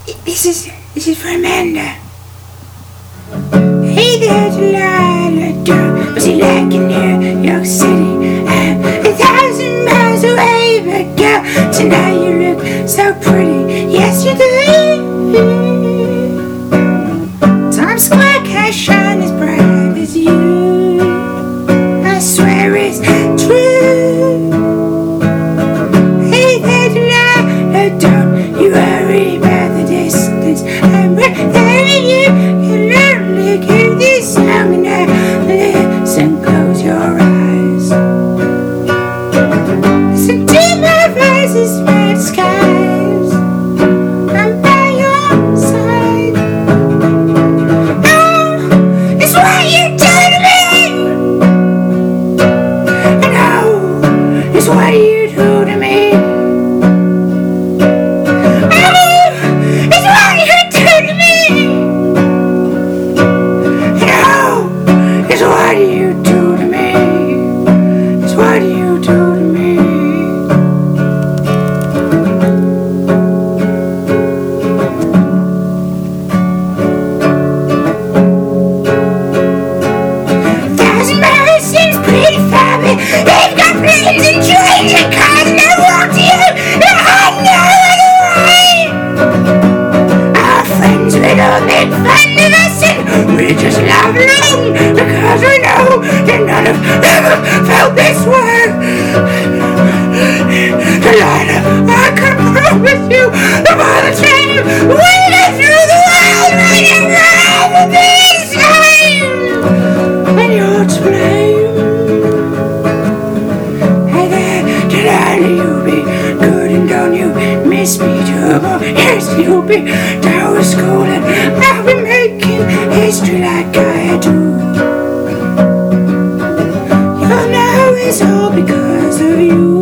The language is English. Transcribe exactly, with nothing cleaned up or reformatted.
This is this is for Amanda. Hey there, Delilah, girl. Was he like in New York City? I'm a thousand miles away, but girl, tonight you look so pretty. Yes, you do. Times Square can't shine as bright as you. I swear it's true. Hey there, Delilah, don't you worry about the distance. I'm right there with you. You lonely, hear this song and now listen, close your eyes. Listen to my voices, my skies. I'm by your side. Oh, it's what you do to me. I know it's what you do to me. What do you do to me? It's what you do to me. Thousand miles seems pretty far, but they've got planes and trains and cars, and I walk to you, and I know the way. Our friends will all make fun of us, and we just laugh along, because we know that none of them have felt this way. Delilah, I can promise you that by the time we get through the world, we can never be the same. And you're to blame. Hey there, Delilah, you be good and don't you miss me too? But yes, you'll be down with school and I'll be making history like I do. It's all because of you.